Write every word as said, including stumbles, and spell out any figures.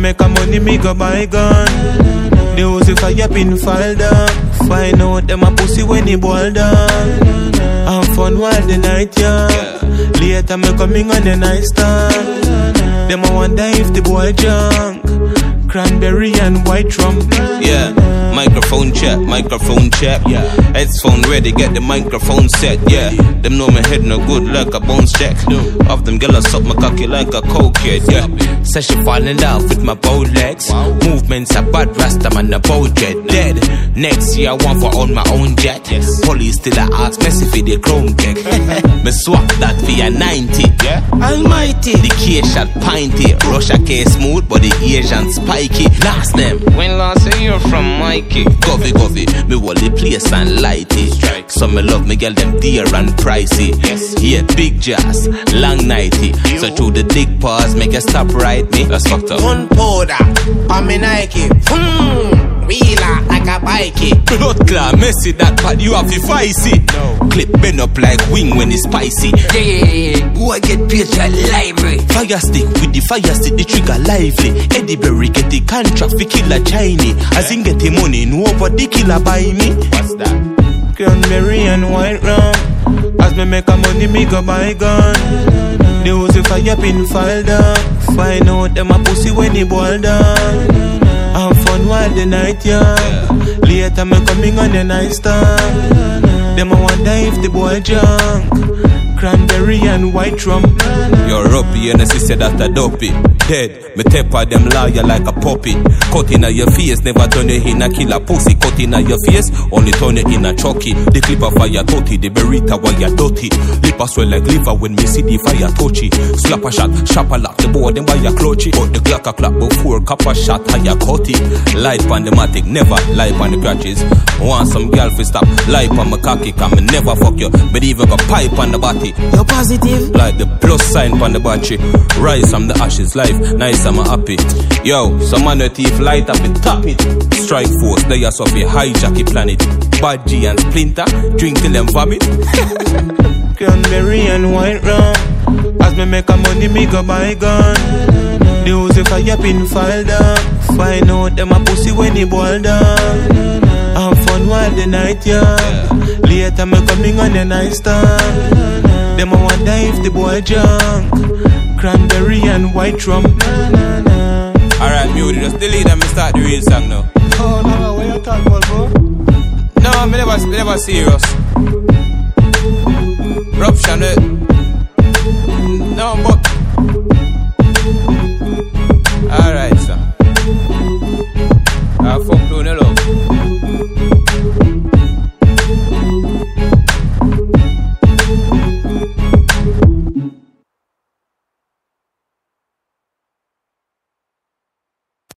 make a money, me go buy gun. The house if I up in file down. Find out them a pussy when he boil down. Have fun while the night young. Later me coming on the night stand. Them a wonder if the boy drunk. Cranberry and white rum. Yeah, microphone check, microphone check. Yeah, headphone ready, get the microphone set. Yeah, them know my head no good like a bones check. Of them girls suck my cocky like a cokehead. Yeah, says she fall in love with my bow legs. Movements are bad, rasta man a bow jet. Dead. Next year I want for own my own jet. Police still a ask Messi for the chrome check. Me swap that for a ninety. Yeah, almighty. The K shot pinty. Russia K smooth, but the Asian spiky. Last them. When last say you're from Mikey. Govy, govy, me want the place and light it. So me love me girl them dear and pricey. Yes. Yeah, big jazz, long nighty. So through the dick pause, make a stop right me. That's fucked up. One powder, on me Nike. Hmm, wheeler like a bikey. Blood clot, messy that but you have to feisty. No. Clip bend up like wing when it's spicy. Yeah, yeah, yeah. Who I get picture library. Fire stick with the fire stick, the trigger lively. Eddie Berry get the contract for killer Chinese. As in get the money, nobody killer buy me. What's that? Cranberry and white rum. As me make a money, me go buy gun. The house if I up in file down. Find out them a pussy when he boil down. Have fun while the night young. Later me coming on the night stand. Them a wonder if the boy drunk. Cranberry and white rum. You're uppy and the sister that a dopey. Dead, me tepper them liar like a puppy. Cut in your face, never turn it in a killer pussy. Cut in your face, only turn it in a chucky. The clipper fire totty, the berita wire dirty. Lip a swell like liver when me see the fire touchy. Slap a shot, shop a lock, the board them by your clutchy. But the clock a clap before copper shot, higher cutty. Light on the matic, never light on the crutches. Want some girl fi stop, light on my cocky, can me never fuck you. But even got pipe on the body. You're positive? Like the plus sign on the battery. Rise from the ashes, life, nice I'm happy. Yo, some man with teeth light up and tap it. Strike force, they are so fi hijack it planet. Bad G and Splinter, drink till them vomit. Cranberry and white rum. As me make a money, me go buy gun. The house if I up in file down. Find out them a pussy when he boil down. Have fun while the night young. Later me coming on the night stand. Them a wonder if the boy drunk. Cranberry and white rum. Alright, Mewdy, just delete and me start the real song now. Oh no, no, what you talking about, bro? No, me never, me never serious. Ruption it.